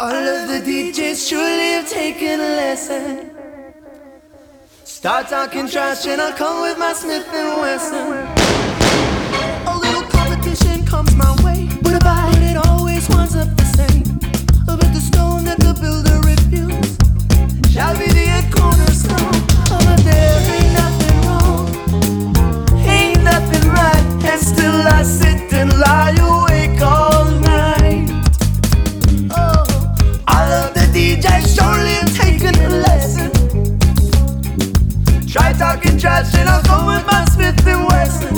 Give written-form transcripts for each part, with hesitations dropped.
All of the DJs surely have taken a lesson. Start talking trash and I'll come with my Smith & Wesson. A little competition comes my way, but about it always winds up the same. But the stone that the builder refused shall be the head cornerstone. But there ain't nothing wrong, ain't nothing right, and still I sit and lie awake all night. Oh, all of the DJs surely have taken a lesson. Try talking trash and I'll come with my Smith & Wesson.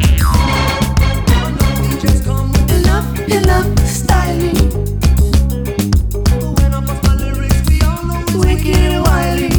DJs come with enough styling. But when I bust my lyrics, we all know it's wicked and wily.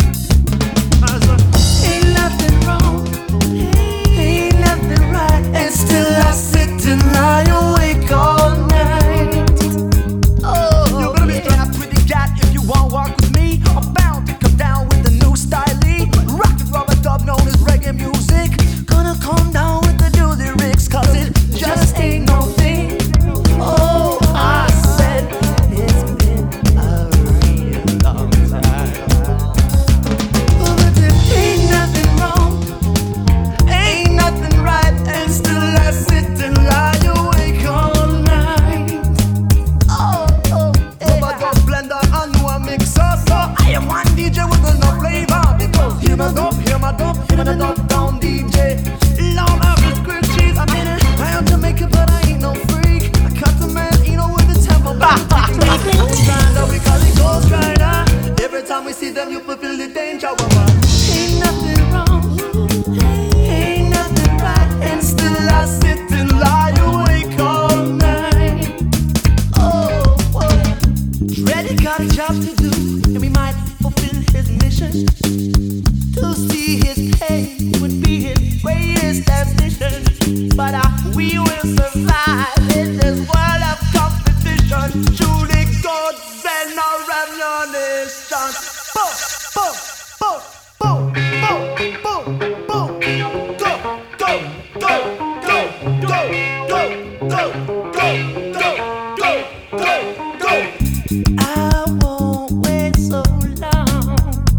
Ain't nothing wrong, ain't nothing right, and still I sit and lie awake all night. Oh, you're gonna be strapped with the cat if you won't walk with me. I'm bound to come down with the new style. Rockin' rubber dub known as reggae music. Gonna calm down with the new lyrics, cause it just ain't no thing. Oh, I said it's been a real long time. But there ain't nothing wrong, ain't nothing right, and still I sit and lie awake all night. Oh, yeah. Rubber dub blender, I know I mix so I am one DJ with enough flavor. Hear my dub down DJ. Long average grilled cheese, I mean it. I am Jamaican, but I ain't no freak. I cut the man, you know, with the tempo. Ghost Rider, we call it Ghost Rider. Every time we see them, you fulfill the danger. Ain't nothing wrong, ain't nothing right, and still I sit and lie awake all night. Oh, Reddy got a job to do, and we might fulfill his mission. To see his pay would be his greatest ambition. But we will survive in this world of competition. Truly God send our ammunition. Boom, boom, boom, boom, boom, boom, boom. Go, go, go, go, go, go, go, go, go, go, go. I won't wait so long.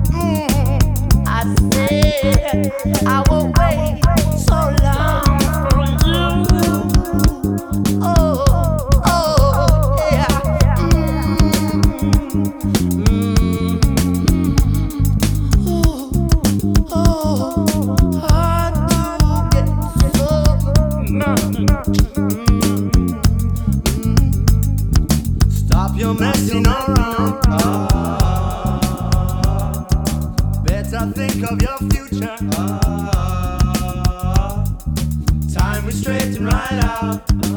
I won't wait so long for you. Oh, yeah. Hard to get Stop your messing around. Better think of your future. Time we straighten right out.